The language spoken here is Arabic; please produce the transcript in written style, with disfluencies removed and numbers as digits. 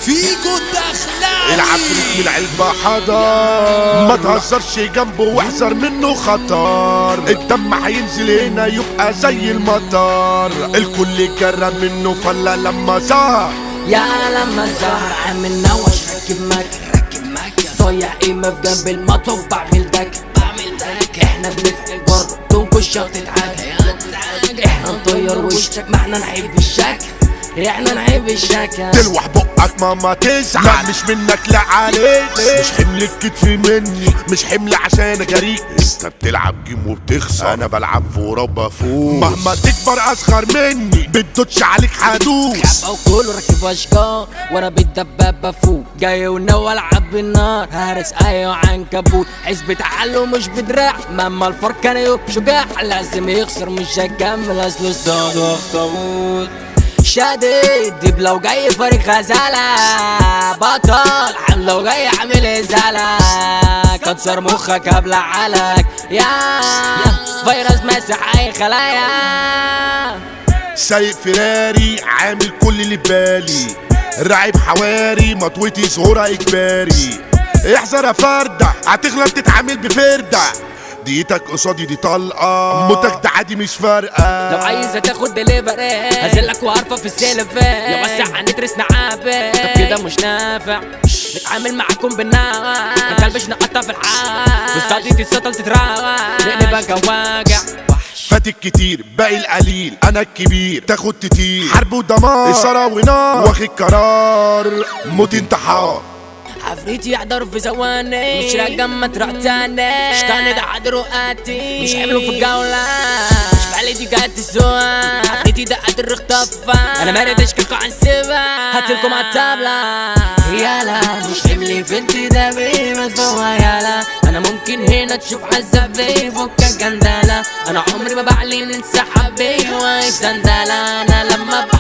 فيجو الدخلاوي العفريت من العلبة حضر، ما تهزرش جنبه واحذر منه خطر. الدم هينزل هنا يبقى زي المطر، الكل جرب منه فلا لما ظهر. يا لما الزهر عامل نوش ركب مكة صايع قيمة في جنب المطوة وبعمل دك احنا بنفعل برضه تنكش وتتعاك احنا نطير وشك ما احنا نحب الشك احنا نحب الشك. تلوح بقك ماما تزعل، لا مش منك لا عليك، مش حمل الكتف مني، مش حمل عشان اجاريك. انت بتلعب جيم وبتخسر، انا بلعب فورة وبفوز. مهما تكبر اصغر مني بتدوتش عليك حدوس. كعبة وكله راكب اشجار وانا بالدبابة فوق جاي وناوي العب بالنار هارس ايوه عنكبوت حزب تعلم مش بدراع مهما الفرق كان يوم شجاع لازم يخسر مش هيكمل اصله الصوت واخطبوط شادد ديب لو جاي فريق غزالة بطل حمل لو جاي عامل ازالة كسر مخك ابلع عليك يا فيروس ماسح اي خلايا. سايق فيراري عامل كل اللي ببالي، راعب حواري مطوتي ظهورها اجباري. احذر يا فردة هتغلط تتعامل بفردة، ديتك قصادي دي طلقة موتك ده عادي مش فارقة. لو عايزة تاخد دليفري هزلك وعارفة في السيلفين لو وسع هندرس نعابة طب كده مش نافع نتعامل معاكم بالنار مكلبش نقطع في الحال بالصدي تتسطل تتراوع لأني بقى واجع فاتك كتير باقي القليل انا الكبير تاخد تطير حرب ودمار إثارة ونار واخد قرار موت انتحار. عفريتي يحضر في ثواني مش راجع ما تروح تاني مش تاني ده عاد رؤاتي مش حملوا في الجولة مش بالي جات السوا عفريتي ده قادر اختفى انا مردش كلكوا عن سبا هاتلكم عالطابلة يالا مش حملي في انتدابي ما تفوها يالا انا ممكن هنا تشوف عذابي فكك جندالة انا عمري ما بعلن انسحابي واقف زندالة انا لما